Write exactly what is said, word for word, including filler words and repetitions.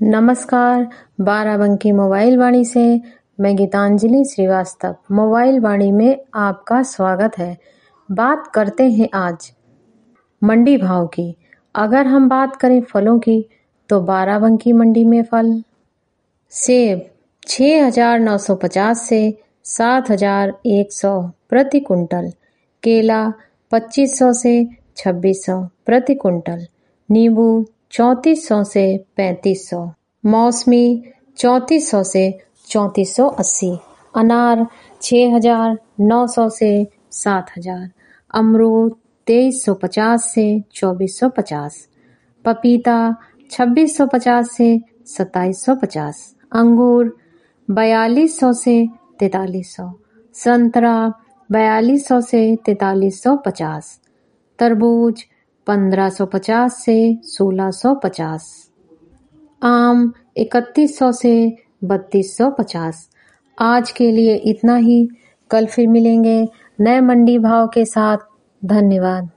नमस्कार, बाराबंकी मोबाइल वाणी से मैं गीतांजलि श्रीवास्तव मोबाइल वाणी में आपका स्वागत है। बात करते हैं आज मंडी भाव की। अगर हम बात करें फलों की तो बाराबंकी मंडी में फल सेब छः हजार नौ सौ पचास से सात हजार एक सौ प्रति कुंटल, केला पच्चीस सौ से छब्बीस सौ प्रति कुंटल, नींबू चौंतीस सौ से पैंतीस सौ, मौसमी चौंतीस सौ से चौंतीस सौ अस्सी, अनार छः हजार नौ सौ से सात हजार, अमरूद तेईस सौ पचास से चौबीस सौ पचास, पपीता छब्बीस सौ पचास से सत्ताईस सौ पचास, अंगूर बयालीस सौ से तैतालीस सौ, संतरा बयालीस सौ से तैतालीस सौ पचास, तरबूज पंद्रह सौ पचास से सोलह सौ पचास, आम इकतीस सौ से बत्तीस सौ पचास। आज के लिए इतना ही। कल फिर मिलेंगे नए मंडी भाव के साथ। धन्यवाद।